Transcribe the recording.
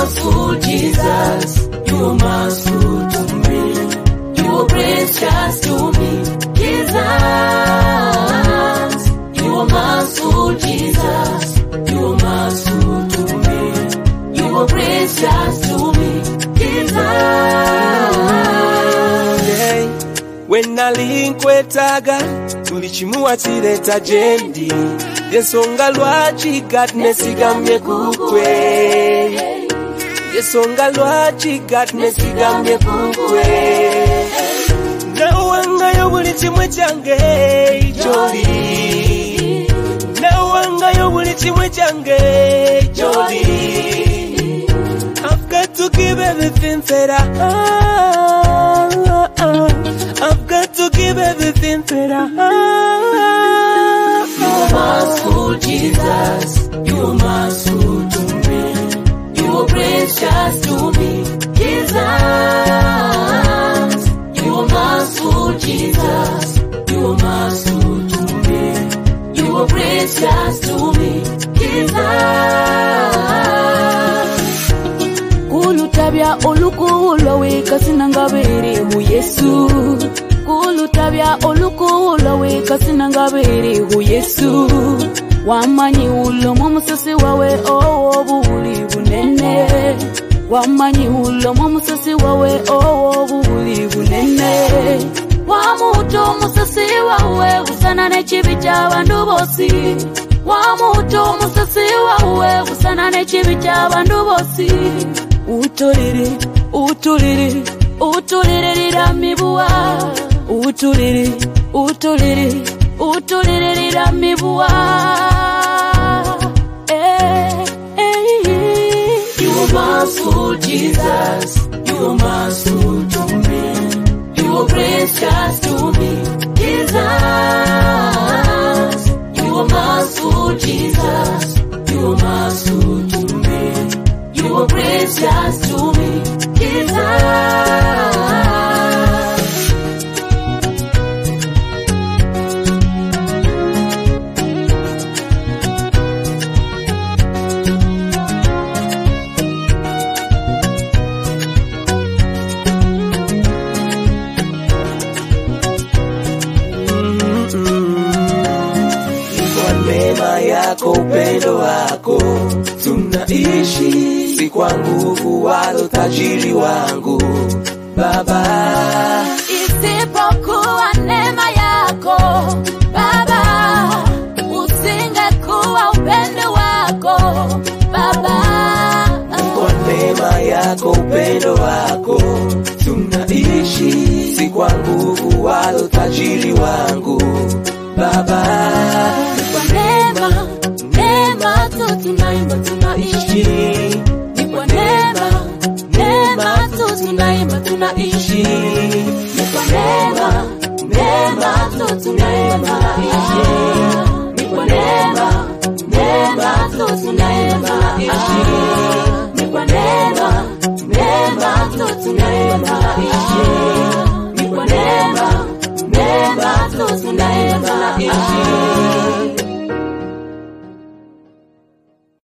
merciful, Jesus. You are merciful to me. You are precious to me, Jesus. You are merciful, Jesus. You are merciful to me. You are precious to me, Jesus. When I link with Taga, tulichimua tireta jendi. Yesonga lwachi gatnesigamye kukwe. Yesonga lwachi gatnesigamye kukwe. Nawanga yobuli chimwe change joli. Nawanga yobuli chimwe change joli. I've got to give everything that I have. I've got to give everything that I have. You are merciful, Jesus. You are merciful to me. You are precious to me, Jesus. You are merciful, Jesus. You are merciful to me. You are precious to me, Jesus. Kulutabya olukulo weka sinangabere hu Yesu. Kulutabya olukulo weka sinangabere hu Yesu. Wamanyi ulo musasi wawe obuli bunene. Wamanyi ulo musasi wawe obuli bunene. Wamuto musasi wawe usana nechibi cy'abantu bose. Wamuto musasi wawe usana nechibi cy'abantu bose. Utulire, utulire, utulire liramibua. Utulire, utulire, utulire liramibua. You are merciful, Jesus. You are merciful to me. You are precious to me, Jesus. You are merciful, Jesus. You are merciful to me. You are precious to me, Jesus. Yako upendo wako tunaishi, si kwa nguvu wala tajiri wangu Baba. Isipokuwa neema yako Baba, usingekuwa upendo wako Baba. Kwa neema yako upendo wako tunaishi, si kwa nguvu wala tajiri wangu Baba. Kwa neema, neema tu tunaimba tunaishi. Ni kwa neema, neema tu tunaimba tunaishi. Ni kwa neema, neema tu tunaimba tunaishi. Ni kwa neema, neema tu tunaimba